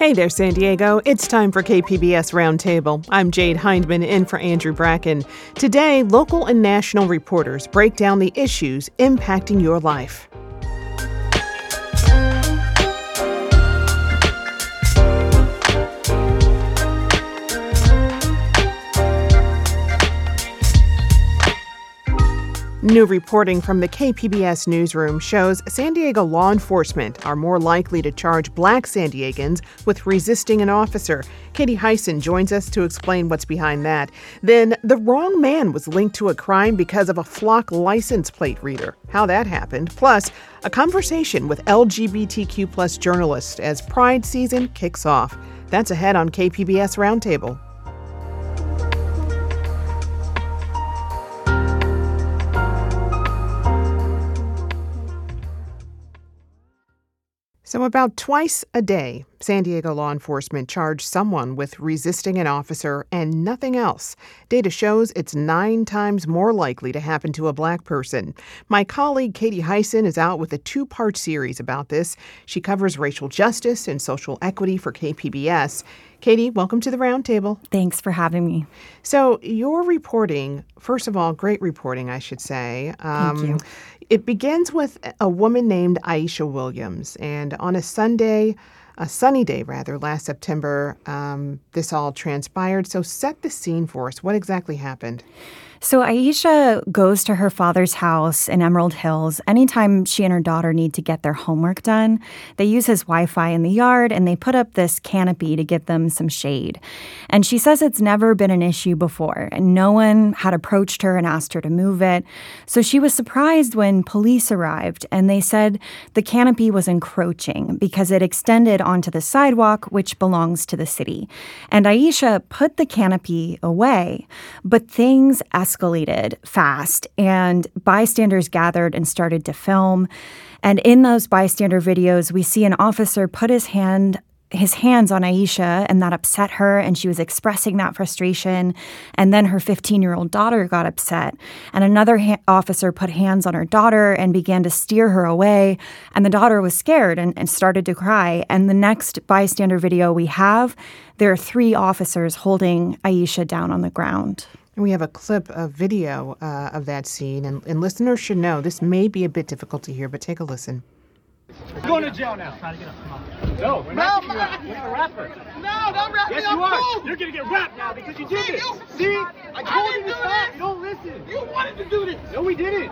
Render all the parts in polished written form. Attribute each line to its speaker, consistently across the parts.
Speaker 1: Hey there, San Diego. It's time for KPBS Roundtable. I'm Jade Hindman in for Andrew Bracken. Today, local and national reporters break down the issues impacting your life. New reporting from the KPBS newsroom shows San Diego law enforcement are more likely to charge Black San Diegans with resisting an officer. Katie Hyson joins us to explain what's behind that. Then, the wrong man was linked to a crime because of a Flock license plate reader. How that happened. Plus, a conversation with LGBTQ plus journalists as Pride season kicks off. That's ahead on KPBS Roundtable. So about twice a day, San Diego law enforcement charge someone with resisting an officer and nothing else. Data shows it's 9 times more likely to happen to a Black person. My colleague Katie Hyson is out with a 2-part series about this. She covers racial justice and social equity for KPBS. Katie, welcome to the Roundtable.
Speaker 2: Thanks for having me.
Speaker 1: So your reporting, first of all, great reporting, I should say.
Speaker 2: Thank you.
Speaker 1: It begins with a woman named Aisha Williams. And on a sunny day, last September, this all transpired. So set the scene for us. What exactly happened?
Speaker 2: So Aisha goes to her father's house in Emerald Hills anytime she and her daughter need to get their homework done. They use his Wi-Fi in the yard, and they put up this canopy to give them some shade. And she says it's never been an issue before, and no one had approached her and asked her to move it. So she was surprised when police arrived, and they said the canopy was encroaching because it extended onto the sidewalk, which belongs to the city. And Aisha put the canopy away, but things escalated fast, and bystanders gathered and started to film. And in those bystander videos, we see an officer put his hands on Aisha, and that upset her, and she was expressing that frustration. And then her 15-year-old daughter got upset, and another officer put hands on her daughter and began to steer her away, and the daughter was scared and started to cry. And the next bystander video we have, there are 3 officers holding Aisha down on the ground.
Speaker 1: And we have a clip of video of that scene, and listeners should know this may be a bit difficult to hear, but take a listen.
Speaker 3: You're going to jail now. Try to get up. Come on. No, we're not kicking you out. You're a rapper.
Speaker 4: No, don't rap me.
Speaker 3: Yes, you are. You're going to get rapped now because you did it. See? I told you to stop. You don't listen.
Speaker 4: You wanted to do this.
Speaker 3: No, we didn't.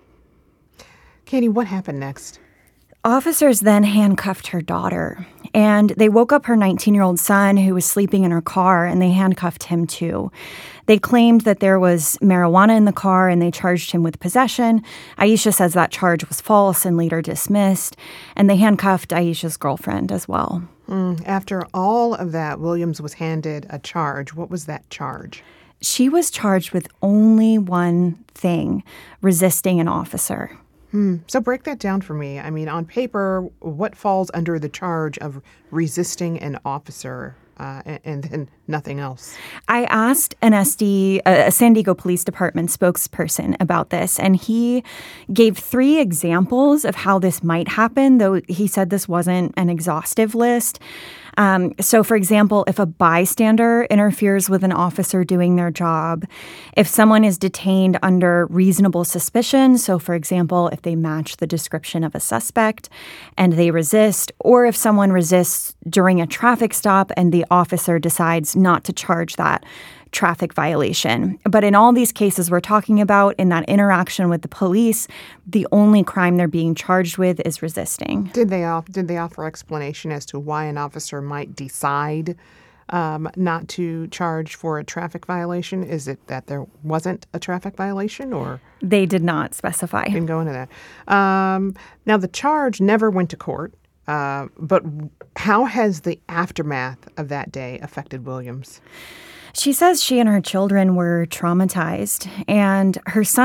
Speaker 1: Katie, what happened next?
Speaker 2: Officers then handcuffed her daughter, and they woke up her 19-year-old son who was sleeping in her car, and they handcuffed him too. They claimed that there was marijuana in the car, and they charged him with possession. Aisha says that charge was false and later dismissed, and they handcuffed Aisha's girlfriend as well.
Speaker 1: After all of that, Williams was handed a charge. What was that charge?
Speaker 2: She was charged with only one thing: resisting an officer.
Speaker 1: So break that down for me. I mean, on paper, what falls under the charge of resisting an officer and then nothing else?
Speaker 2: I asked a San Diego Police Department spokesperson about this, and he gave 3 examples of how this might happen, though he said this wasn't an exhaustive list. So, for example, if a bystander interferes with an officer doing their job, if someone is detained under reasonable suspicion, so, for example, if they match the description of a suspect and they resist, or if someone resists during a traffic stop and the officer decides not to charge that traffic violation. But in all these cases we're talking about, in that interaction with the police, the only crime they're being charged with is resisting.
Speaker 1: Did they offer explanation as to why an officer might decide not to charge for a traffic violation? Is it that there wasn't a traffic violation, or?
Speaker 2: They did not specify.
Speaker 1: Didn't go into that. Now, the charge never went to court, but how has the aftermath of that day affected Williams?
Speaker 2: She says she and her children were traumatized, and her son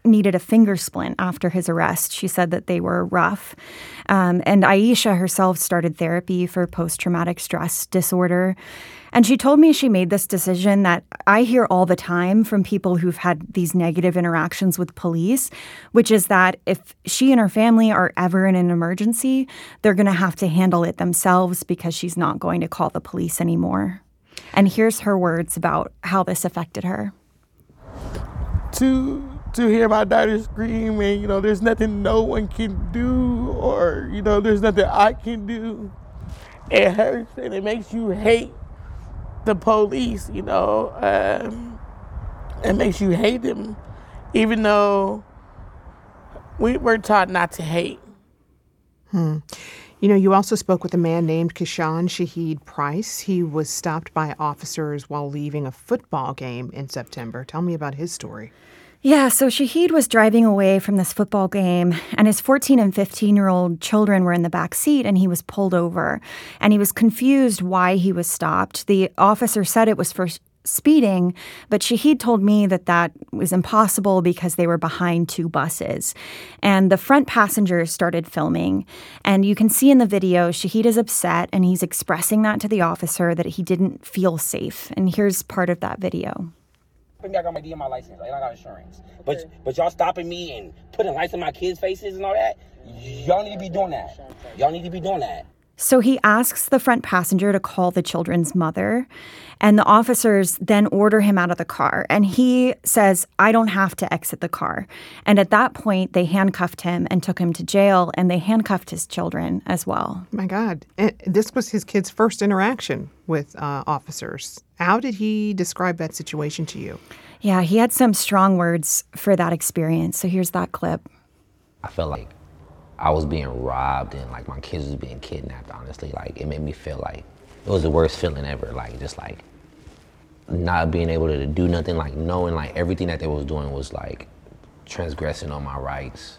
Speaker 2: needed a finger splint after his arrest. She said that they were rough. And Aisha herself started therapy for post-traumatic stress disorder. And she told me she made this decision that I hear all the time from people who've had these negative interactions with police, which is that if she and her family are ever in an emergency, they're going to have to handle it themselves because she's not going to call the police anymore. And here's her words about how this affected her.
Speaker 4: To hear my daughter scream and, there's nothing no one can do or, there's nothing I can do. It hurts and it makes you hate the police, it makes you hate them, even though we were taught not to hate.
Speaker 1: You also spoke with a man named Kishan Shaheed Price. He was stopped by officers while leaving a football game in September. Tell me about his story.
Speaker 2: Yeah, so Shaheed was driving away from this football game, and his 14 and 15-year-old children were in the back seat, and he was pulled over. And he was confused why he was stopped. The officer said it was for speeding, but Shaheed told me that was impossible because they were behind two buses. And the front passengers started filming. And you can see in the video, Shaheed is upset, and he's expressing that to the officer that he didn't feel safe. And here's part of that video.
Speaker 5: I got my DMI license. I got insurance. But y'all stopping me and putting lights in my kids' faces and all that? Y'all need to be doing that.
Speaker 2: So he asks the front passenger to call the children's mother, and the officers then order him out of the car. And he says, I don't have to exit the car. And at that point, they handcuffed him and took him to jail, and they handcuffed his children as well.
Speaker 1: My God. And this was his kid's first interaction with officers. How did he describe that situation to you?
Speaker 2: Yeah, he had some strong words for that experience. So here's that clip.
Speaker 6: I felt like I was being robbed and like my kids was being kidnapped, honestly. Like it made me feel like it was the worst feeling ever. Like just like not being able to do nothing, like knowing like everything that they was doing was like transgressing on my rights.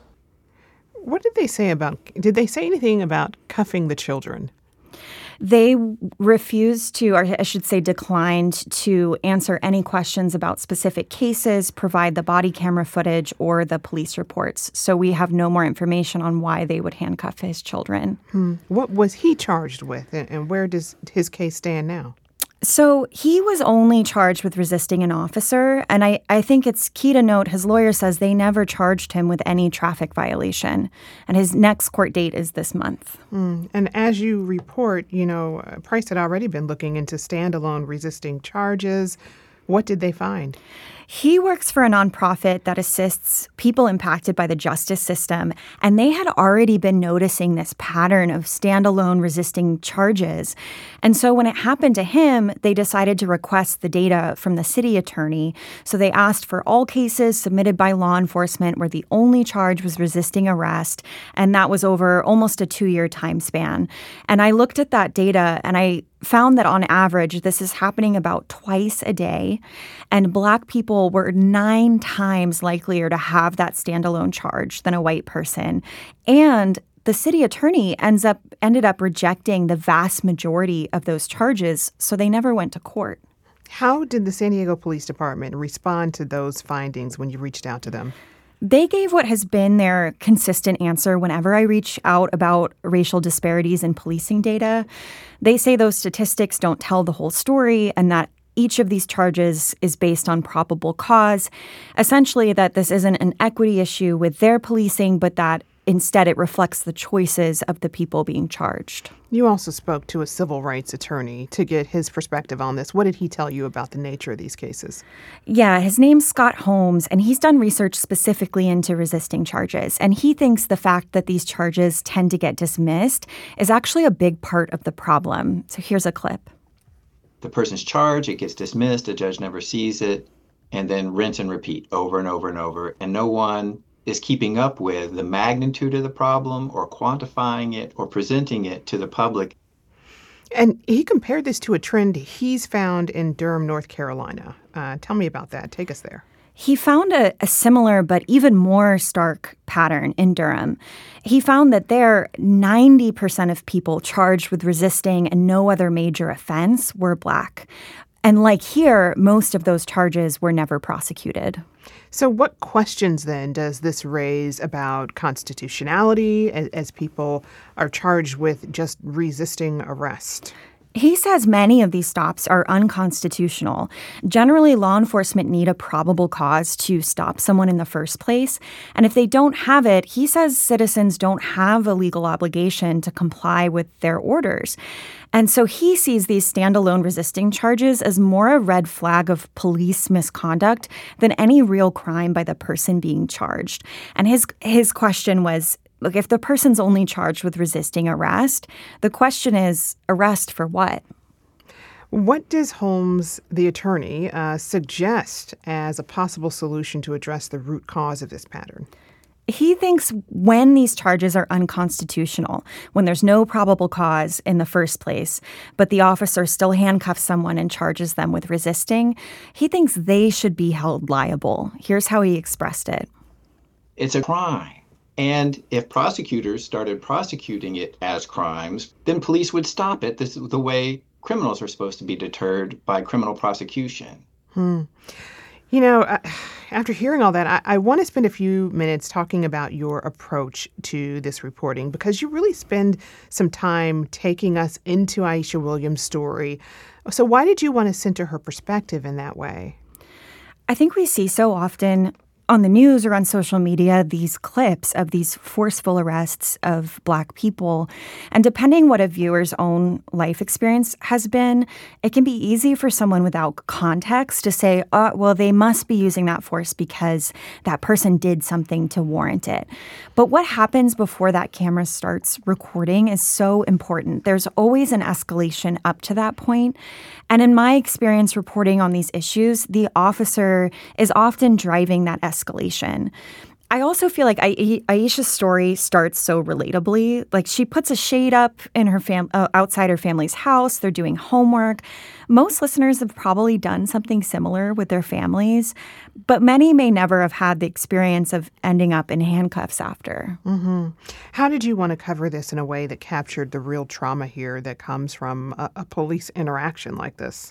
Speaker 1: What did they say anything about cuffing the children?
Speaker 2: They refused to, or I should say declined to answer any questions about specific cases, provide the body camera footage or the police reports. So we have no more information on why they would handcuff his children.
Speaker 1: What was he charged with, and where does his case stand now?
Speaker 2: So he was only charged with resisting an officer, and I think it's key to note his lawyer says they never charged him with any traffic violation, and his next court date is this month.
Speaker 1: And as you report, Price had already been looking into standalone resisting charges. What did they find?
Speaker 2: He works for a nonprofit that assists people impacted by the justice system, and they had already been noticing this pattern of standalone resisting charges. And so when it happened to him, they decided to request the data from the city attorney. So they asked for all cases submitted by law enforcement where the only charge was resisting arrest, and that was over almost a 2-year time span. And I looked at that data, and I found that on average, this is happening about twice a day, and Black people were 9 times likelier to have that standalone charge than a white person. And the city attorney ended up rejecting the vast majority of those charges, so they never went to court.
Speaker 1: How did the San Diego Police Department respond to those findings when you reached out to them?
Speaker 2: They gave what has been their consistent answer whenever I reach out about racial disparities in policing data. They say those statistics don't tell the whole story and that each of these charges is based on probable cause. Essentially, that this isn't an equity issue with their policing, but that instead it reflects the choices of the people being charged.
Speaker 1: You also spoke to a civil rights attorney to get his perspective on this. What did he tell you about the nature of these cases?
Speaker 2: Yeah, his name's Scott Holmes, and he's done research specifically into resisting charges. And he thinks the fact that these charges tend to get dismissed is actually a big part of the problem. So here's a clip.
Speaker 7: The person's charged, it gets dismissed, the judge never sees it, and then rinse and repeat over and over and over. And no one is keeping up with the magnitude of the problem or quantifying it or presenting it to the public.
Speaker 1: And he compared this to a trend he's found in Durham, North Carolina. Tell me about that. Take us there.
Speaker 2: He found a similar but even more stark pattern in Durham. He found that there, 90% of people charged with resisting and no other major offense were Black. And like here, most of those charges were never prosecuted.
Speaker 1: So what questions then does this raise about constitutionality as people are charged with just resisting arrest?
Speaker 2: He says many of these stops are unconstitutional. Generally, law enforcement need a probable cause to stop someone in the first place. And if they don't have it, he says citizens don't have a legal obligation to comply with their orders. And so he sees these standalone resisting charges as more a red flag of police misconduct than any real crime by the person being charged. And his question was, look, if the person's only charged with resisting arrest, the question is, arrest for what?
Speaker 1: What does Holmes, the attorney, suggest as a possible solution to address the root cause of this pattern?
Speaker 2: He thinks when these charges are unconstitutional, when there's no probable cause in the first place, but the officer still handcuffs someone and charges them with resisting, he thinks they should be held liable. Here's how he expressed it.
Speaker 7: It's a crime. And if prosecutors started prosecuting it as crimes, then police would stop it. This is the way criminals are supposed to be deterred, by criminal prosecution.
Speaker 1: You know, after hearing all that, I want to spend a few minutes talking about your approach to this reporting, because you really spend some time taking us into Aisha Williams' story. So why did you want to center her perspective in that way?
Speaker 2: I think we see so often on the news or on social media these clips of these forceful arrests of Black people. And depending what a viewer's own life experience has been, it can be easy for someone without context to say, well, they must be using that force because that person did something to warrant it. But what happens before that camera starts recording is so important. There's always an escalation up to that point. And in my experience reporting on these issues, the officer is often driving that escalation. I also feel like Aisha's story starts so relatably. Like, she puts a shade up in her outside her family's house. They're doing homework. Most listeners have probably done something similar with their families, but many may never have had the experience of ending up in handcuffs after.
Speaker 1: Mm-hmm. How did you want to cover this in a way that captured the real trauma here that comes from a police interaction like this?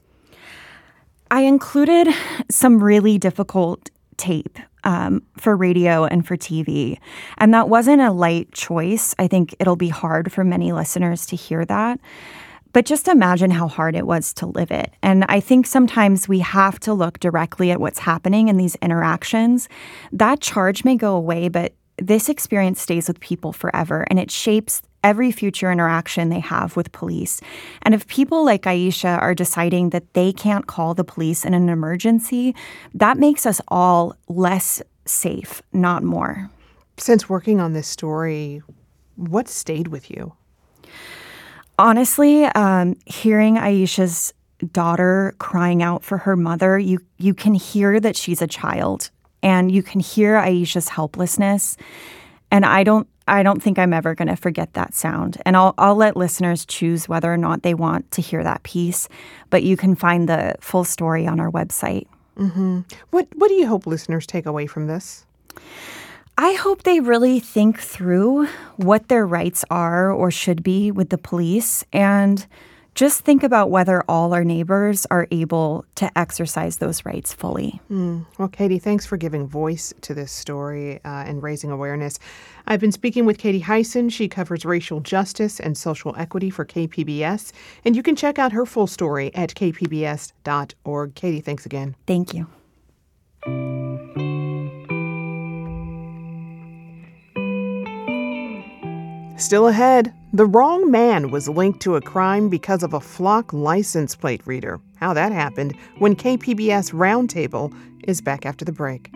Speaker 2: I included some really difficult tape for radio and for TV. And that wasn't a light choice. I think it'll be hard for many listeners to hear that. But just imagine how hard it was to live it. And I think sometimes we have to look directly at what's happening in these interactions. That charge may go away, but this experience stays with people forever, and it shapes every future interaction they have with police. And if people like Aisha are deciding that they can't call the police in an emergency, that makes us all less safe, not more.
Speaker 1: Since working on this story, what stayed with you?
Speaker 2: Honestly, hearing Aisha's daughter crying out for her mother, you can hear that she's a child, and you can hear Aisha's helplessness. And I don't think I'm ever going to forget that sound. And I'll let listeners choose whether or not they want to hear that piece. But you can find the full story on our website.
Speaker 1: Mm-hmm. What do you hope listeners take away from this?
Speaker 2: I hope they really think through what their rights are or should be with the police, and just think about whether all our neighbors are able to exercise those rights fully.
Speaker 1: Well, Katie, thanks for giving voice to this story and raising awareness. I've been speaking with Katie Hyson. She covers racial justice and social equity for KPBS, and you can check out her full story at kpbs.org. Katie, thanks again.
Speaker 2: Thank you.
Speaker 1: Still ahead, the wrong man was linked to a crime because of a Flock license plate reader. How that happened when KPBS Roundtable is back after the break.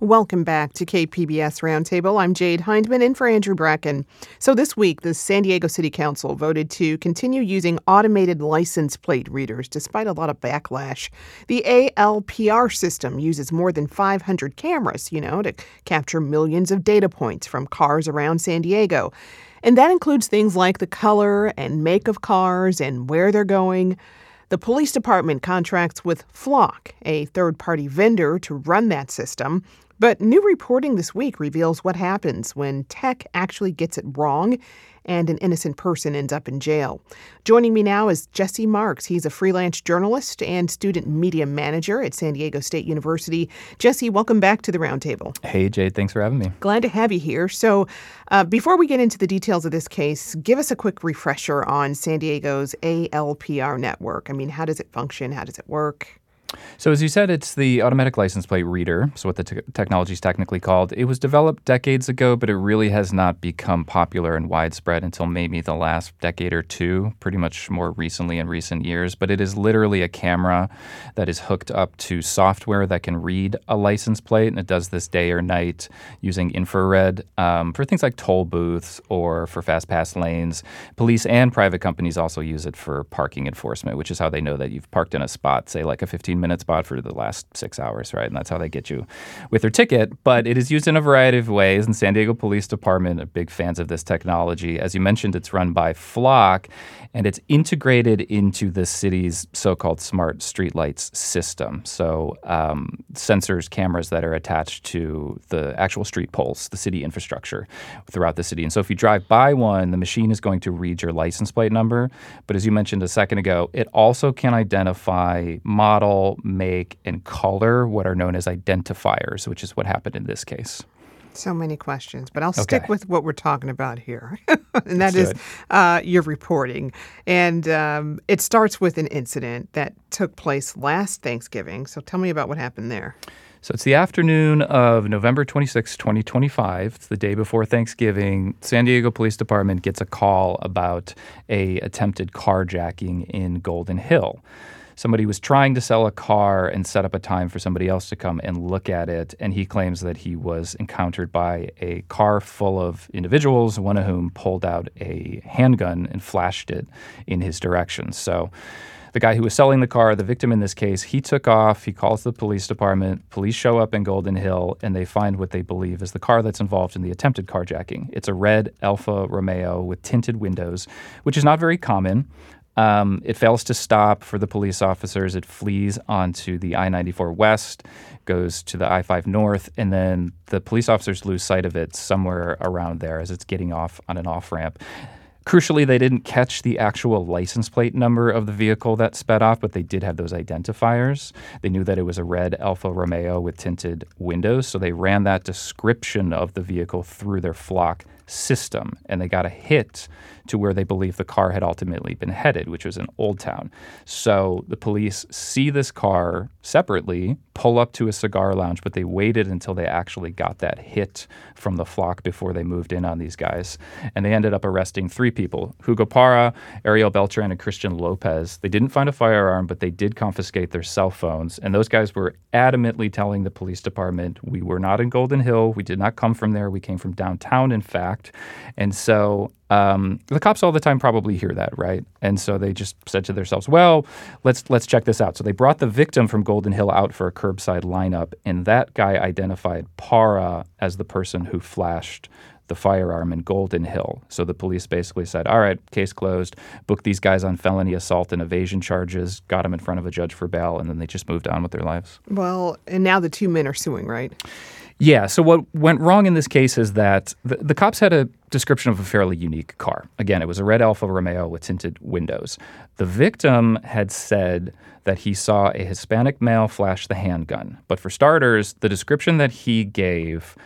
Speaker 1: Welcome back to KPBS Roundtable. I'm Jade Hindman in for Andrew Bracken. So this week, the San Diego City Council voted to continue using automated license plate readers despite a lot of backlash. The ALPR system uses more than 500 cameras, to capture millions of data points from cars around San Diego. And that includes things like the color and make of cars and where they're going. The police department contracts with Flock, a third-party vendor, to run that system. But new reporting this week reveals what happens when tech actually gets it wrong and an innocent person ends up in jail. Joining me now is Jesse Marks. He's a freelance journalist and student media manager at San Diego State University. Jesse, welcome back to the Roundtable.
Speaker 8: Hey, Jade. Thanks for having me.
Speaker 1: Glad to have you here. So before we get into the details of this case, give us a quick refresher on San Diego's ALPR network. I mean, how does it function? How does it work?
Speaker 8: So as you said, it's the automatic license plate reader, so what the technology is technically called. It was developed decades ago, but it really has not become popular and widespread until maybe the last decade or two, pretty much more recently in recent years. But it is literally a camera that is hooked up to software that can read a license plate, and it does this day or night using infrared for things like toll booths or for fast pass lanes. Police and private companies also use it for parking enforcement, which is how they know that you've parked in a spot, say like a 15-minute spot for the last 6 hours, right? And that's how they get you with their ticket. But it is used in a variety of ways, and San Diego Police Department are big fans of this technology. As you mentioned, it's run by Flock, and it's integrated into the city's so-called smart streetlights system. So sensors, cameras that are attached to the actual street poles, the city infrastructure throughout the city. And so if you drive by one, the machine is going to read your license plate number. But as you mentioned a second ago, it also can identify model, make, and color, what are known as identifiers, which is what happened in this case.
Speaker 1: So many questions, but I'll stick with what we're talking about here, and that is your reporting. And it starts with an incident that took place last Thanksgiving. So tell me about what happened there.
Speaker 8: So it's the afternoon of November 26, 2025. It's the day before Thanksgiving. San Diego Police Department gets a call about a attempted carjacking in Golden Hill. Somebody was trying to sell a car and set up a time for somebody else to come and look at it, and he claims that he was encountered by a car full of individuals, one of whom pulled out a handgun and flashed it in his direction. So the guy who was selling the car, the victim in this case, he took off. He calls the police department. Police show up in Golden Hill, and they find what they believe is the car that's involved in the attempted carjacking. It's a red Alfa Romeo with tinted windows, which is not very common. It fails to stop for the police officers. It flees onto the I-94 West, goes to the I-5 North, and then the police officers lose sight of it somewhere around there as it's getting off on an off-ramp. Crucially, they didn't catch the actual license plate number of the vehicle that sped off, but they did have those identifiers. They knew that it was a red Alfa Romeo with tinted windows, so they ran that description of the vehicle through their Flock system, and they got a hit to where they believe the car had ultimately been headed, which was in Old Town. So the police see this car separately, pull up to a cigar lounge, but they waited until they actually got that hit from the Flock before they moved in on these guys. And they ended up arresting 3 people, Hugo Parra, Ariel Beltran, and Christian Lopez. They didn't find a firearm, but they did confiscate their cell phones. And those guys were adamantly telling the police department, we were not in Golden Hill. We did not come from there. We came from downtown, in fact. And so the cops all the time probably hear that, right? And so they just said to themselves, well, let's check this out. So they brought the victim from Golden Hill out for a curbside lineup, and that guy identified Parra as the person who flashed the firearm in Golden Hill. So the police basically said, all right, case closed, booked these guys on felony assault and evasion charges, got them in front of a judge for bail, and then they just moved on with their lives.
Speaker 1: Well, and now the 2 men are suing, right?
Speaker 8: Yeah, so what went wrong in this case is that the cops had a description of a fairly unique car. Again, it was a red Alfa Romeo with tinted windows. The victim had said that he saw a Hispanic male flash the handgun. But for starters, the description that he gave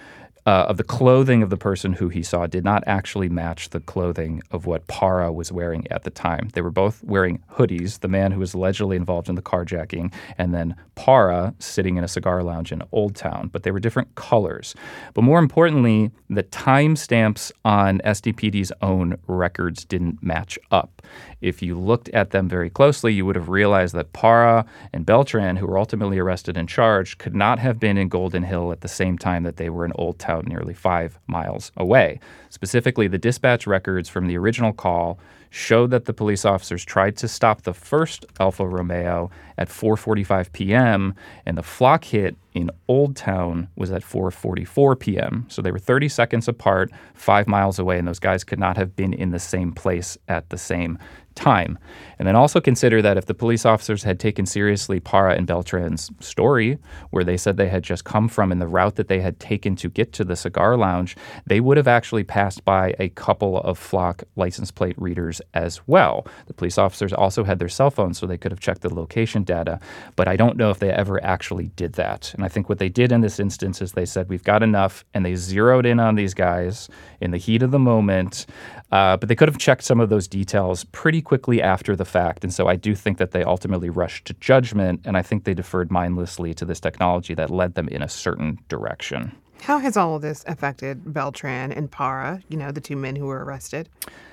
Speaker 8: of the clothing of the person who he saw did not actually match the clothing of what Parra was wearing at the time. They were both wearing hoodies, the man who was allegedly involved in the carjacking, and then Parra sitting in a cigar lounge in Old Town, but they were different colors. But more importantly, the timestamps on SDPD's own records didn't match up. If you looked at them very closely, you would have realized that Parra and Beltran, who were ultimately arrested and charged, could not have been in Golden Hill at the same time that they were in Old Town, nearly 5 miles away. Specifically, the dispatch records from the original call showed that the police officers tried to stop the first Alfa Romeo at 4:45 p.m., and the flock hit in Old Town was at 4:44 p.m. So they were 30 seconds apart, 5 miles away, and those guys could not have been in the same place at the same time. And then also consider that if the police officers had taken seriously Parra and Beltran's story, where they said they had just come from and the route that they had taken to get to the cigar lounge, they would have actually passed by a couple of flock license plate readers as well. The police officers also had their cell phones, so they could have checked the location data, but I don't know if they ever actually did that. And I think what they did in this instance is they said, we've got enough, and they zeroed in on these guys in the heat of the moment, but they could have checked some of those details pretty quickly after the fact. And so I do think that they ultimately rushed to judgment, and I think they deferred mindlessly to this technology that led them in a certain direction.
Speaker 1: How has all of this affected Beltran and Parra, the two men who were arrested?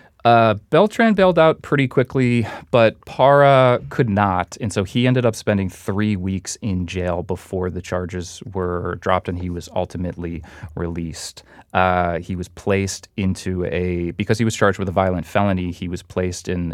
Speaker 8: Beltran bailed out pretty quickly, but Parra could not. And so he ended up spending 3 weeks in jail before the charges were dropped and he was ultimately released. He was placed because he was charged with a violent felony, he was placed in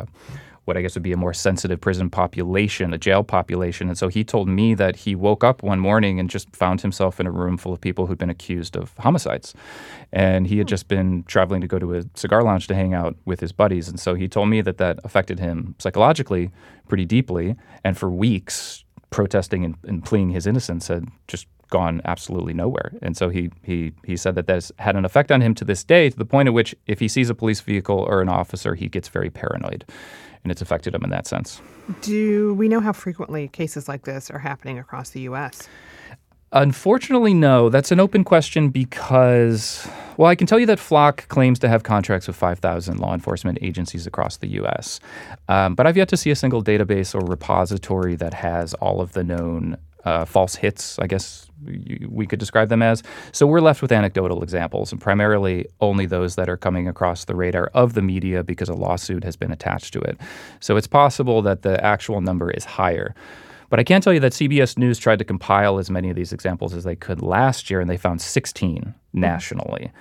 Speaker 8: what I guess would be a more sensitive prison population, a jail population. And so he told me that he woke up one morning and just found himself in a room full of people who'd been accused of homicides. And he had just been traveling to go to a cigar lounge to hang out with his buddies. And so he told me that affected him psychologically pretty deeply. And for weeks, protesting and pleading his innocence had just gone absolutely nowhere. And so he said that that's had an effect on him to this day, to the point at which if he sees a police vehicle or an officer, he gets very paranoid. And it's affected him in that sense.
Speaker 1: Do we know how frequently cases like this are happening across the U.S.?
Speaker 8: Unfortunately, no. That's an open question because, I can tell you that Flock claims to have contracts with 5,000 law enforcement agencies across the U.S. But I've yet to see a single database or repository that has all of the known false hits, I guess we could describe them as. So we're left with anecdotal examples, and primarily only those that are coming across the radar of the media because a lawsuit has been attached to it. So it's possible that the actual number is higher. But I can tell you that CBS News tried to compile as many of these examples as they could last year, and they found 16 nationally.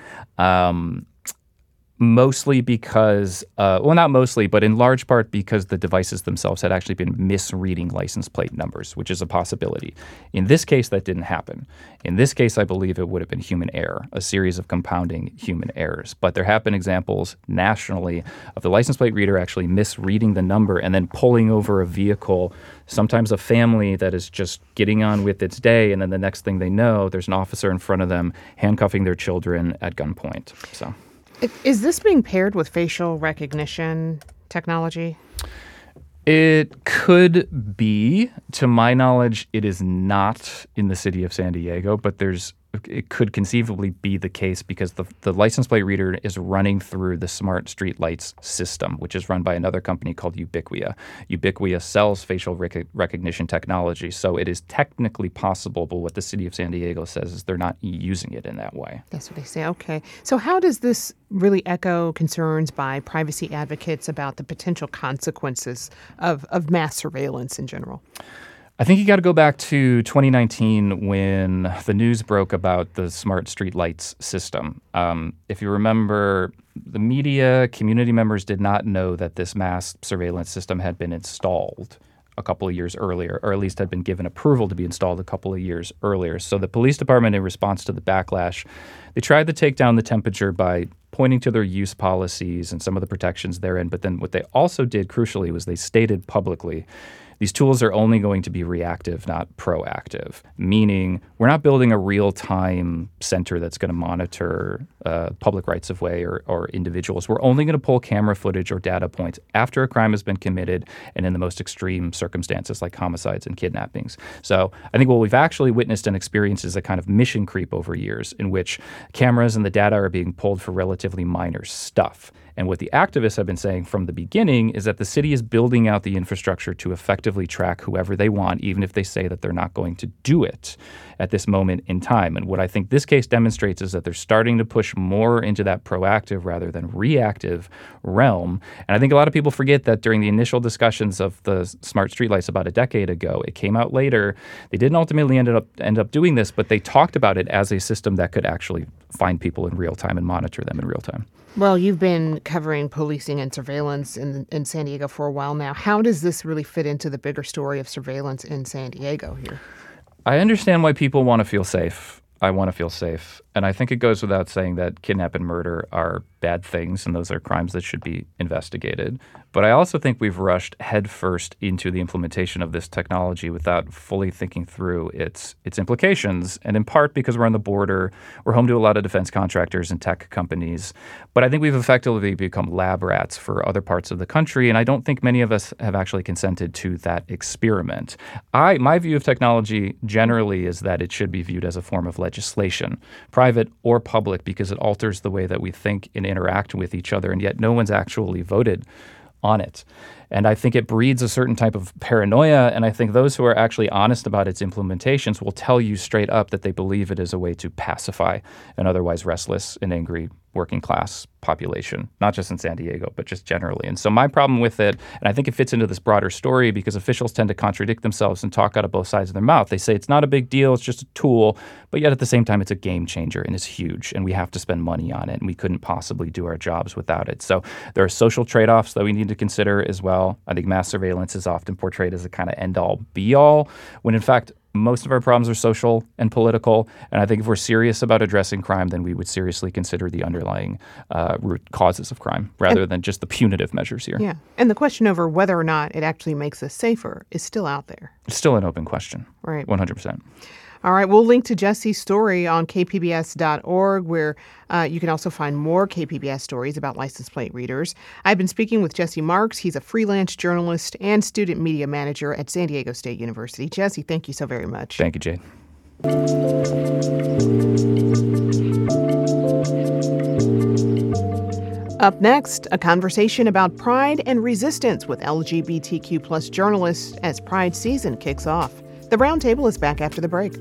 Speaker 8: Mostly because, not mostly, but in large part because the devices themselves had actually been misreading license plate numbers, which is a possibility. In this case, that didn't happen. In this case, I believe it would have been human error, a series of compounding human errors. But there have been examples nationally of the license plate reader actually misreading the number and then pulling over a vehicle, sometimes a family that is just getting on with its day, and then the next thing they know, there's an officer in front of them handcuffing their children at gunpoint. So.
Speaker 1: Is this being paired with facial recognition technology?
Speaker 8: It could be. To my knowledge, it is not in the city of San Diego, but it could conceivably be the case because the license plate reader is running through the smart street lights system, which is run by another company called Ubiquia. Ubiquia sells facial recognition technology, so it is technically possible, but what the city of San Diego says is they're not using it in that way.
Speaker 1: That's what they say. Okay. So how does this really echo concerns by privacy advocates about the potential consequences of mass surveillance in general?
Speaker 8: I think you got to go back to 2019 when the news broke about the smart street lights system. If you remember, the media, community members did not know that this mass surveillance system had been installed a couple of years earlier, or at least had been given approval to be installed a couple of years earlier. So the police department, in response to the backlash, they tried to take down the temperature by pointing to their use policies and some of the protections therein. But then what they also did, crucially, was they stated publicly These tools are only going to be reactive, not proactive, meaning we're not building a real-time center that's going to monitor public rights-of-way or individuals. We're only going to pull camera footage or data points after a crime has been committed and in the most extreme circumstances like homicides and kidnappings. So I think what we've actually witnessed and experienced is a kind of mission creep over years in which cameras and the data are being pulled for relatively minor stuff. And what the activists have been saying from the beginning is that the city is building out the infrastructure to effectively track whoever they want, even if they say that they're not going to do it at this moment in time. And what I think this case demonstrates is that they're starting to push more into that proactive rather than reactive realm. And I think a lot of people forget that during the initial discussions of the smart streetlights about a decade ago, it came out later. They didn't ultimately end up doing this, but they talked about it as a system that could actually find people in real time and monitor them in real time.
Speaker 1: Well, you've been covering policing and surveillance in San Diego for a while now. How does this really fit into the bigger story of surveillance in San Diego here?
Speaker 8: I understand why people want to feel safe. I want to feel safe. And I think it goes without saying that kidnap and murder are bad things, and those are crimes that should be investigated. But I also think we've rushed headfirst into the implementation of this technology without fully thinking through its implications, and in part because we're on the border. We're home to a lot of defense contractors and tech companies. But I think we've effectively become lab rats for other parts of the country, and I don't think many of us have actually consented to that experiment. My view of technology generally is that it should be viewed as a form of legislation, private or public, because it alters the way that we think and interact with each other, and yet no one's actually voted on it. And I think it breeds a certain type of paranoia, and I think those who are actually honest about its implementations will tell you straight up that they believe it is a way to pacify an otherwise restless and angry working class population, not just in San Diego, but just generally. And so my problem with it, and I think it fits into this broader story because officials tend to contradict themselves and talk out of both sides of their mouth. They say it's not a big deal, it's just a tool, but yet at the same time it's a game changer and it's huge and we have to spend money on it and we couldn't possibly do our jobs without it. So there are social trade-offs that we need to consider as well. I think mass surveillance is often portrayed as a kind of end-all be-all, when in fact most of our problems are social and political, and I think if we're serious about addressing crime, then we would seriously consider the underlying root causes of crime rather than just the punitive measures here.
Speaker 1: Yeah, and the question over whether or not it actually makes us safer is still out there.
Speaker 8: It's still an open question.
Speaker 1: Right.
Speaker 8: 100%.
Speaker 1: All right, we'll link to Jesse's story on kpbs.org, where you can also find more KPBS stories about license plate readers. I've been speaking with Jesse Marks. He's a freelance journalist and student media manager at San Diego State University. Jesse, thank you so very much.
Speaker 8: Thank you, Jade.
Speaker 1: Up next, a conversation about pride and resistance with LGBTQ plus journalists as Pride season kicks off. The Roundtable is back after the break.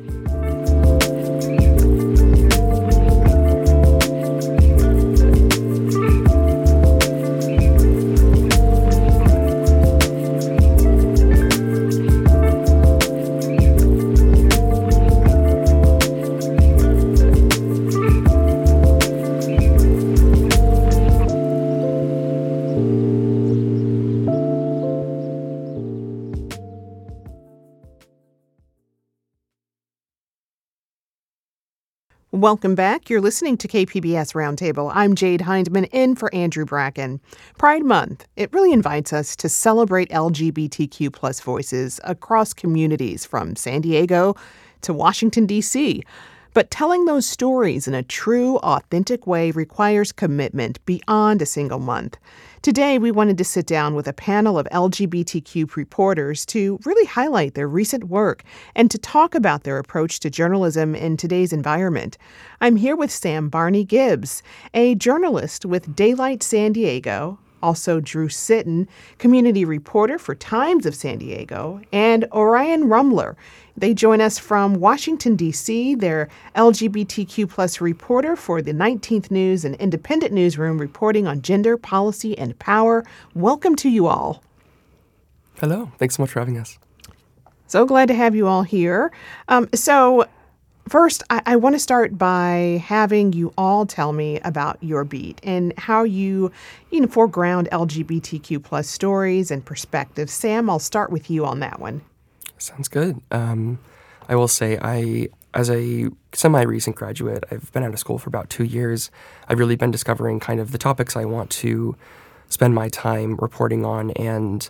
Speaker 1: Welcome back. You're listening to KPBS Roundtable. I'm Jade Hindman, in for Andrew Bracken. Pride Month, it really invites us to celebrate LGBTQ plus voices across communities from San Diego to Washington, D.C. But telling those stories in a true, authentic way requires commitment beyond a single month. Today, we wanted to sit down with a panel of LGBTQ reporters to really highlight their recent work and to talk about their approach to journalism in today's environment. I'm here with Sam Barney Gibbs, a journalist with Daylight San Diego, also Drew Sitton, community reporter for Times of San Diego, and Orion Rumler. They join us from Washington, D.C. They're LGBTQ plus reporter for the 19th News and Independent Newsroom, reporting on gender, policy, and power. Welcome to you all.
Speaker 9: Hello. Thanks so much for having us.
Speaker 1: So glad to have you all here. First, I want to start by having you all tell me about your beat and how you foreground LGBTQ plus stories and perspectives. Sam, I'll start with you on that one.
Speaker 9: Sounds good. I will say as a semi-recent graduate, I've been out of school for about 2 years. I've really been discovering kind of the topics I want to spend my time reporting on, and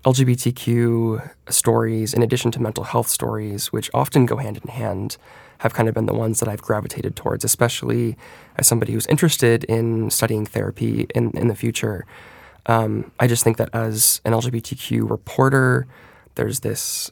Speaker 9: LGBTQ stories, in addition to mental health stories, which often go hand in hand, have kind of been the ones that I've gravitated towards, especially as somebody who's interested in studying therapy in the future. I just think that as an LGBTQ reporter, there's this,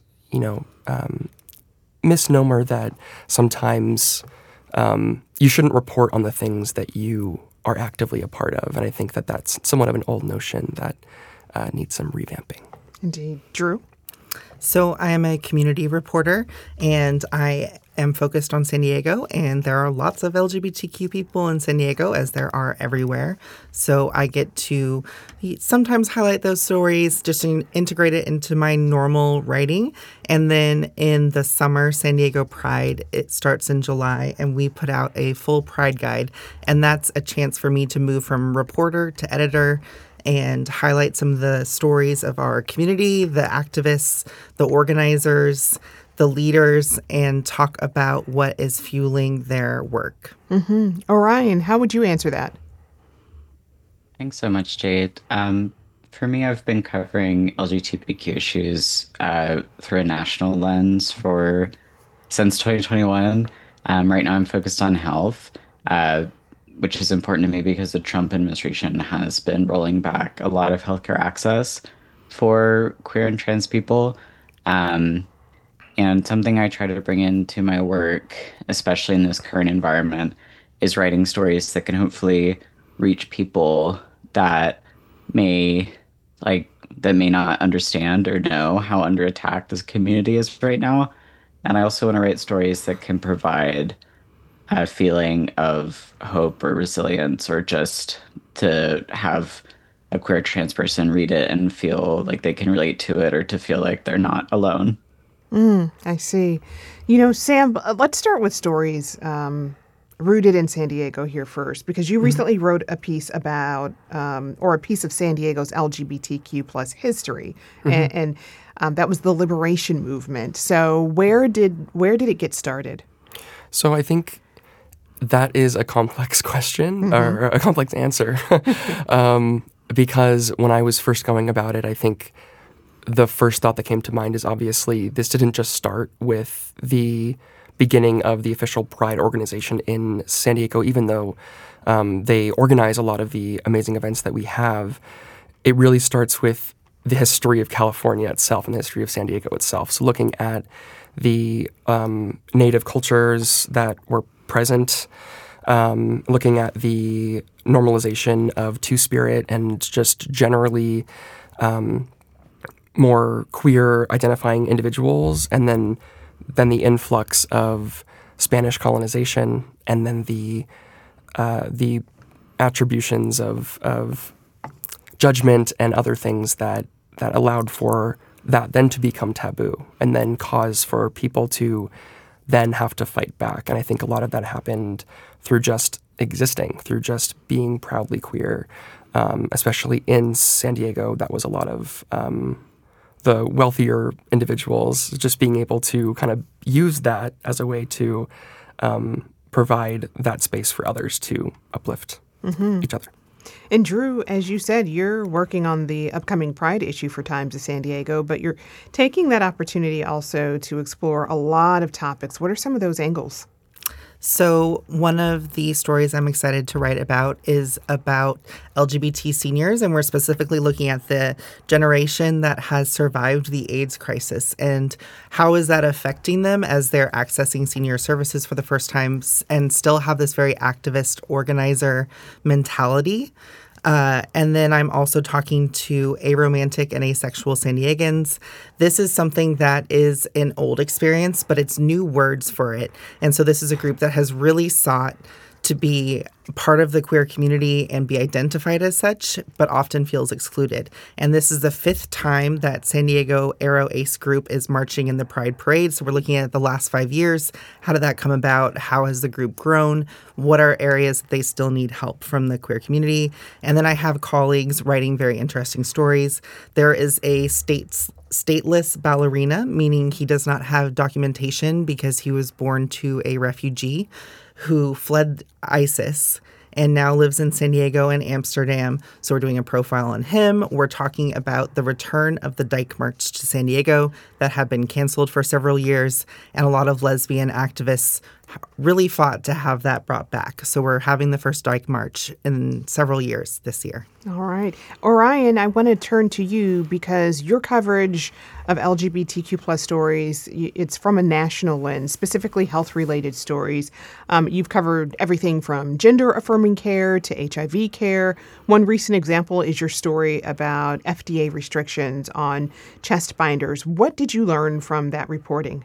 Speaker 9: misnomer that sometimes you shouldn't report on the things that you are actively a part of. And I think that that's somewhat of an old notion that needs some revamping.
Speaker 1: Indeed. Drew?
Speaker 10: So I am a community reporter, and I am focused on San Diego, and there are lots of LGBTQ people in San Diego, as there are everywhere. So I get to sometimes highlight those stories, just integrate it into my normal writing. And then in the summer, San Diego Pride, it starts in July, and we put out a full Pride guide. And that's a chance for me to move from reporter to editor and highlight some of the stories of our community, the activists, the organizers, the leaders, and talk about what is fueling their work.
Speaker 1: Mm-hmm. Orion, how would you answer that?
Speaker 11: Thanks so much, Jade. For me, I've been covering LGBTQ issues through a national lens since 2021. Right now, I'm focused on health, which is important to me because the Trump administration has been rolling back a lot of healthcare access for queer and trans people. And something I try to bring into my work, especially in this current environment, is writing stories that can hopefully reach people that may not understand or know how under attack this community is right now. And I also want to write stories that can provide a feeling of hope or resilience, or just to have a queer trans person read it and feel like they can relate to it, or to feel like they're not alone.
Speaker 1: I see. Sam, let's start with stories rooted in San Diego here first, because you recently wrote a piece about, or a piece of San Diego's LGBTQ plus history, and that was the liberation movement. So where did it get started?
Speaker 9: So I think that is a complex question, or a complex answer, because when I was first going about it, I think the first thought that came to mind is obviously this didn't just start with the beginning of the official Pride organization in San Diego, even though they organize a lot of the amazing events that we have. It really starts with the history of California itself and the history of San Diego itself. So looking at the native cultures that were present, looking at the normalization of Two-Spirit and just generally more queer identifying individuals, and then the influx of Spanish colonization, and then the attributions of judgment and other things that allowed for that then to become taboo, and then cause for people to then have to fight back. And I think a lot of that happened through just existing, through just being proudly queer, especially in San Diego. That was a lot of the wealthier individuals just being able to kind of use that as a way to provide that space for others to uplift each other.
Speaker 1: And Drew, as you said, you're working on the upcoming Pride issue for Times of San Diego, but you're taking that opportunity also to explore a lot of topics. What are some of those angles?
Speaker 10: So one of the stories I'm excited to write about is about LGBT seniors, and we're specifically looking at the generation that has survived the AIDS crisis and how is that affecting them as they're accessing senior services for the first time and still have this very activist organizer mentality. And then I'm also talking to aromantic and asexual San Diegans. This is something that is an old experience, but it's new words for it. And so this is a group that has really sought to be part of the queer community and be identified as such, but often feels excluded. And this is the 5th time that San Diego Aro Ace group is marching in the Pride Parade. So we're looking at the last 5 years. How did that come about? How has the group grown? What are areas that they still need help from the queer community? And then I have colleagues writing very interesting stories. There is a stateless ballerina, meaning he does not have documentation because he was born to a refugee who fled ISIS and now lives in San Diego and Amsterdam. So we're doing a profile on him. We're talking about the return of the Dyke March to San Diego that had been canceled for several years, and a lot of lesbian activists really fought to have that brought back. So we're having the first Dyke March in several years this year.
Speaker 1: All right. Orion, I want to turn to you because your coverage of LGBTQ plus stories, it's from a national lens, specifically health-related stories. You've covered everything from gender-affirming care to HIV care. One recent example is your story about FDA restrictions on chest binders. What did you learn from that reporting?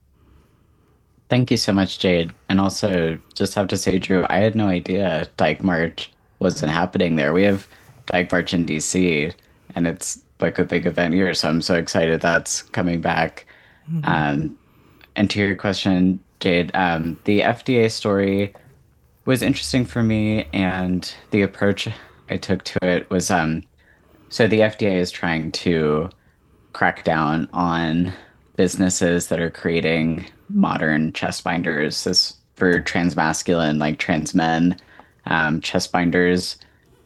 Speaker 11: Thank you so much, Jade. And also, just have to say, Drew, I had no idea Dyke March wasn't happening there. We have Dyke March in DC, and it's like a big event here, so I'm so excited that's coming back. And to your question, Jade, the FDA story was interesting for me, and the approach I took to it was so the FDA is trying to crack down on businesses that are creating modern chest binders. This for transmasculine, like trans men, chest binders.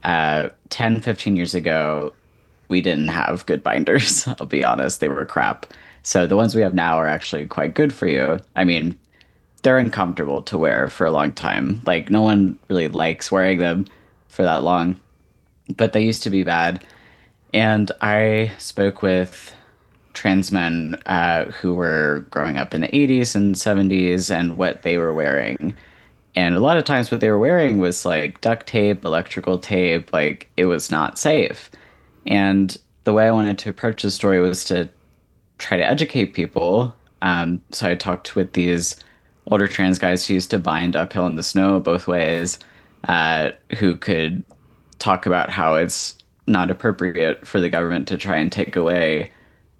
Speaker 11: 10-15 years ago, we didn't have good binders. I'll be honest, they were crap. So the ones we have now are actually quite good for you. I mean, they're uncomfortable to wear for a long time. Like, no one really likes wearing them for that long, but they used to be bad. And I spoke with trans men who were growing up in the 80s and 70s and what they were wearing. And a lot of times what they were wearing was like duct tape, electrical tape, like it was not safe. And the way I wanted to approach the story was to try to educate people. So I talked with these older trans guys who used to bind uphill in the snow both ways, who could talk about how it's not appropriate for the government to try and take away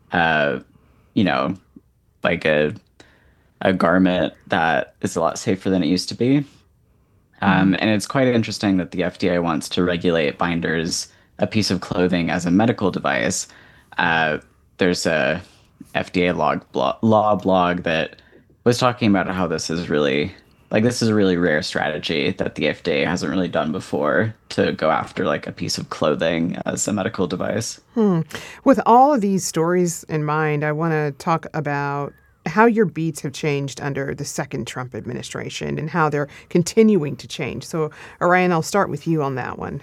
Speaker 11: like a garment that is a lot safer than it used to be. And it's quite interesting that the FDA wants to regulate binders, a piece of clothing, as a medical device. There's a FDA law blog that was talking about how this is a really rare strategy that the FDA hasn't really done before, to go after like a piece of clothing as a medical device.
Speaker 1: With all of these stories in mind, I want to talk about how your beats have changed under the second Trump administration and how they're continuing to change. So, Orion, I'll start with you on that one.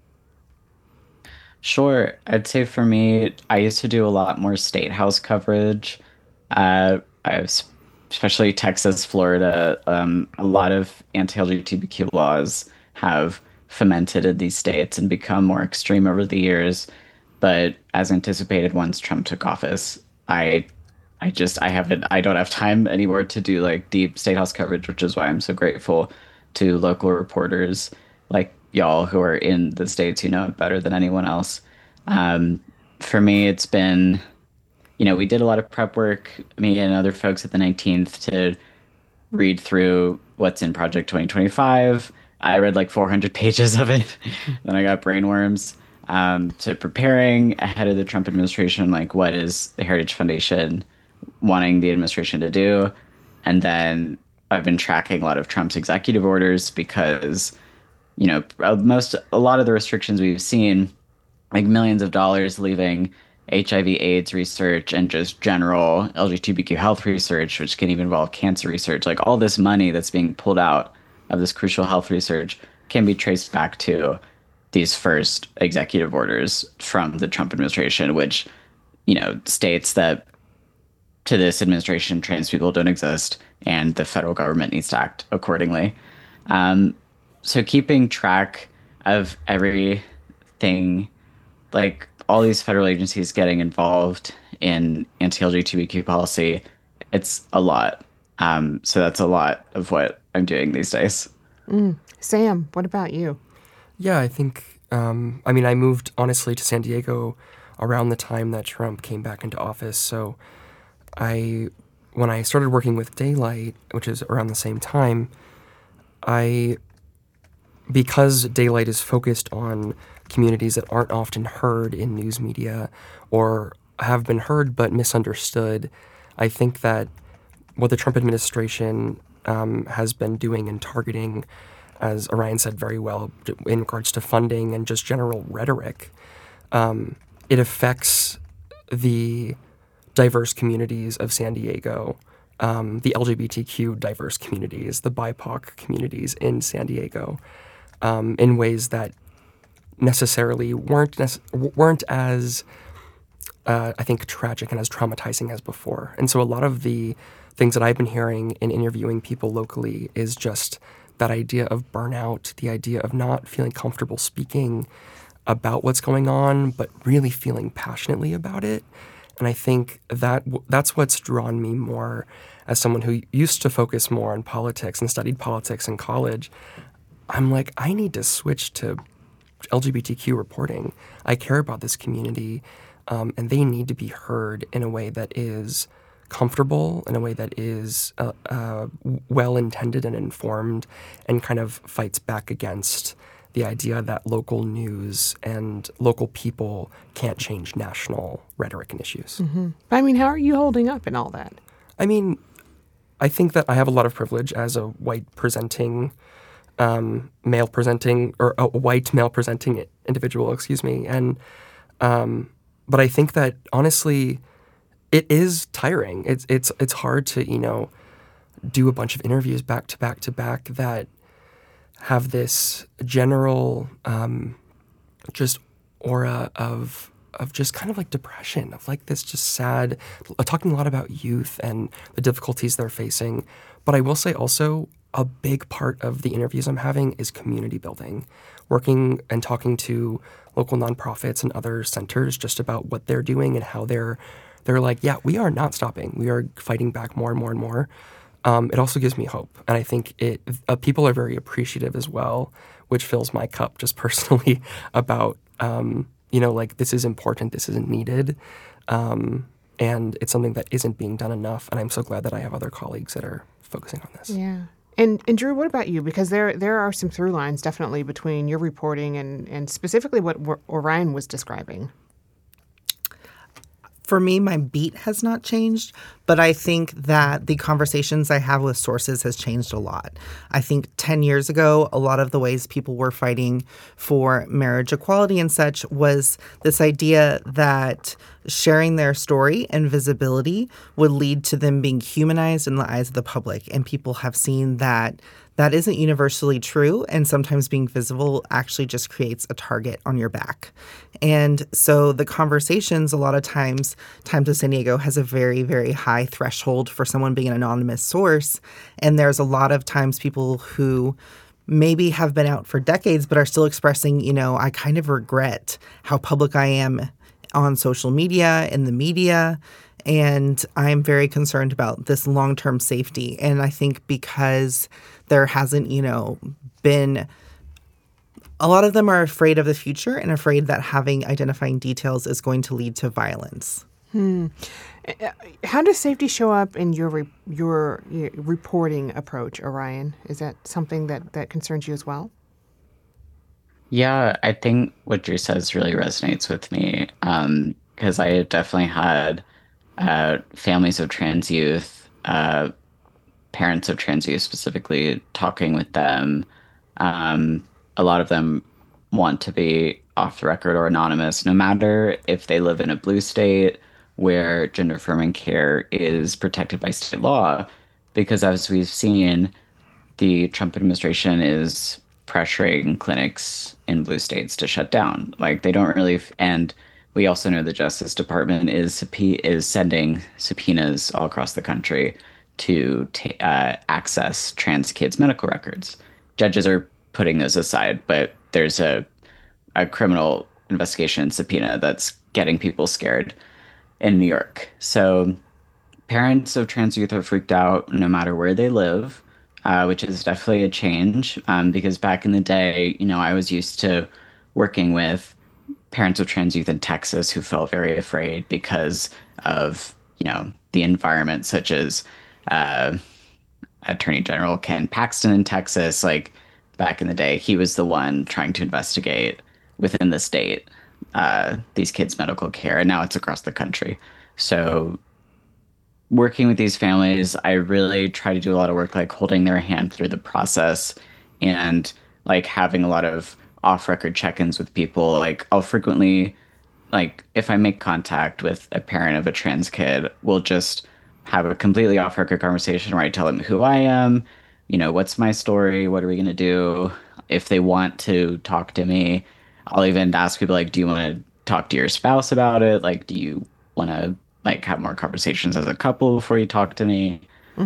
Speaker 11: Sure. I'd say for me, I used to do a lot more state house coverage. Especially Texas, Florida, a lot of anti-LGBTQ laws have fomented in these states and become more extreme over the years. But as anticipated, once Trump took office, I don't have time anymore to do like deep state house coverage, which is why I'm so grateful to local reporters like y'all who are in the states who know it better than anyone else. For me, it's been, we did a lot of prep work, me and other folks at the 19th, to read through what's in Project 2025. I read like 400 pages of it. Then I got brainworms. To preparing ahead of the Trump administration, like what is the Heritage Foundation wanting the administration to do? And then I've been tracking a lot of Trump's executive orders because, a lot of the restrictions we've seen, like millions of dollars leaving HIV/AIDS research and just general LGBTQ health research, which can even involve cancer research, like all this money that's being pulled out of this crucial health research can be traced back to these first executive orders from the Trump administration, which, states that to this administration, trans people don't exist and the federal government needs to act accordingly. So keeping track of everything, like all these federal agencies getting involved in anti-LGBTQ policy, it's a lot. So that's a lot of what I'm doing these days.
Speaker 1: Sam, what about you?
Speaker 9: Yeah, I think, I moved honestly to San Diego around the time that Trump came back into office. So when I started working with Daylight, which is around the same time, because Daylight is focused on communities that aren't often heard in news media or have been heard but misunderstood, I think that what the Trump administration has been doing in targeting as Orion said very well, in regards to funding and just general rhetoric. It affects the diverse communities of San Diego, the LGBTQ diverse communities, the BIPOC communities in San Diego, in ways that necessarily weren't as, I think, tragic and as traumatizing as before. And so a lot of the things that I've been hearing in interviewing people locally is just that idea of burnout, the idea of not feeling comfortable speaking about what's going on, but really feeling passionately about it. And I think that's what's drawn me more as someone who used to focus more on politics and studied politics in college. I'm like, I need to switch to LGBTQ reporting. I care about this community, and they need to be heard in a way that is comfortable, in a way that is well-intended and informed, and kind of fights back against the idea that local news and local people can't change national rhetoric and issues.
Speaker 1: Mm-hmm. But I mean, how are you holding up in all that?
Speaker 9: I mean, I think that I have a lot of privilege as a white presenting, male presenting, or a white male presenting individual, excuse me. And, but I think that honestly, it is tiring. It's hard to, do a bunch of interviews back to back to back that have this general just aura of just kind of like depression, of like this just sad, talking a lot about youth and the difficulties they're facing. But I will say also a big part of the interviews I'm having is community building, working and talking to local nonprofits and other centers just about what they're doing and how they're like, yeah, we are not stopping. We are fighting back more and more and more. It also gives me hope. And I think people are very appreciative as well, which fills my cup just personally about, like this is important, this isn't needed. And it's something that isn't being done enough. And I'm so glad that I have other colleagues that are focusing on this.
Speaker 1: Yeah. And Drew, what about you? Because there are some through lines definitely between your reporting and specifically what Orion was describing.
Speaker 10: For me, my beat has not changed, but I think that the conversations I have with sources has changed a lot. I think 10 years ago, a lot of the ways people were fighting for marriage equality and such was this idea that sharing their story and visibility would lead to them being humanized in the eyes of the public. And people have seen that that isn't universally true, and sometimes being visible actually just creates a target on your back. And so the conversations, a lot of times, Times of San Diego has a very, very high threshold for someone being an anonymous source. And there's a lot of times people who maybe have been out for decades but are still expressing, I kind of regret how public I am on social media, in the media, and I'm very concerned about this long-term safety. And I think because there hasn't, been a lot of them are afraid of the future and afraid that identifying details is going to lead to violence.
Speaker 1: How does safety show up in your reporting approach, Orion? Is that something that concerns you as well?
Speaker 11: Yeah, I think what Drew says really resonates with me because I definitely had families of trans youth, parents of trans youth specifically, talking with them. A lot of them want to be off the record or anonymous, no matter if they live in a blue state where gender affirming care is protected by state law, because as we've seen, the Trump administration is pressuring clinics in blue states to shut down. Like they don't really, and we also know the Justice Department is sending subpoenas all across the country to access trans kids' medical records. Judges are putting those aside, but there's a criminal investigation subpoena that's getting people scared in New York. So parents of trans youth are freaked out no matter where they live, which is definitely a change because back in the day, I was used to working with parents of trans youth in Texas who felt very afraid because of, the environment, such as Attorney General Ken Paxton in Texas. Like back in the day, he was the one trying to investigate within the state these kids' medical care, and now it's across the country. So working with these families, I really try to do a lot of work like holding their hand through the process and like having a lot of off-record check-ins with people. Like I'll frequently, like if I make contact with a parent of a trans kid, we'll just have a completely off-record conversation where I tell them who I am, what's my story, what are we gonna do. If they want to talk to me, I'll even ask people like, do you want to talk to your spouse about it? Like, do you want to like have more conversations as a couple before you talk to me?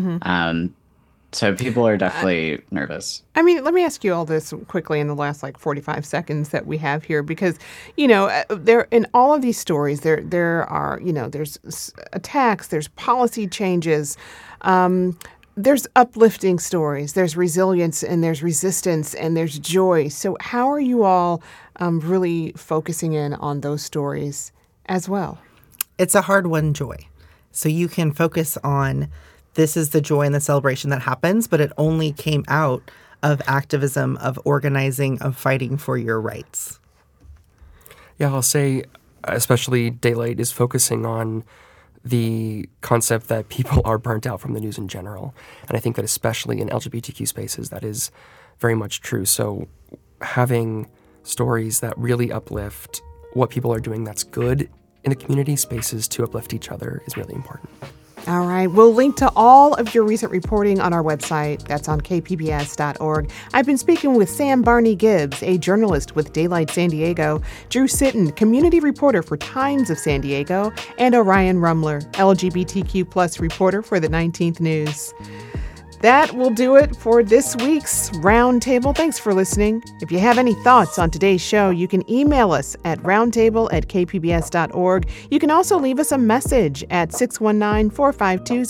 Speaker 11: So people are definitely nervous.
Speaker 1: I mean, let me ask you all this quickly in the last 45 seconds that we have here, because, there in all of these stories, there are, there's attacks, there's policy changes, there's uplifting stories, there's resilience, and there's resistance, and there's joy. So how are you all really focusing in on those stories as well?
Speaker 10: It's a hard one, joy. So you can focus on this is the joy and the celebration that happens, but it only came out of activism, of organizing, of fighting for your rights.
Speaker 9: Yeah, I'll say especially Daylight is focusing on the concept that people are burnt out from the news in general. And I think that especially in LGBTQ spaces, that is very much true. So having stories that really uplift what people are doing that's good in the community spaces to uplift each other is really important.
Speaker 1: All right. We'll link to all of your recent reporting on our website. That's on kpbs.org. I've been speaking with Sam Barney Gibbs, a journalist with Daylight San Diego, Drew Sitton, community reporter for Times of San Diego, and Orion Rumler, LGBTQ plus reporter for the 19th News. That will do it for this week's Roundtable. Thanks for listening. If you have any thoughts on today's show, you can email us at roundtable@kpbs.org. You can also leave us a message at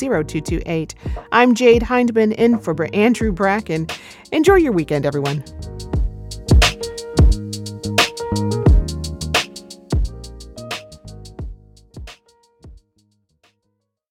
Speaker 1: 619-452-0228. I'm Jade Hindman in for Andrew Bracken. Enjoy your weekend, everyone.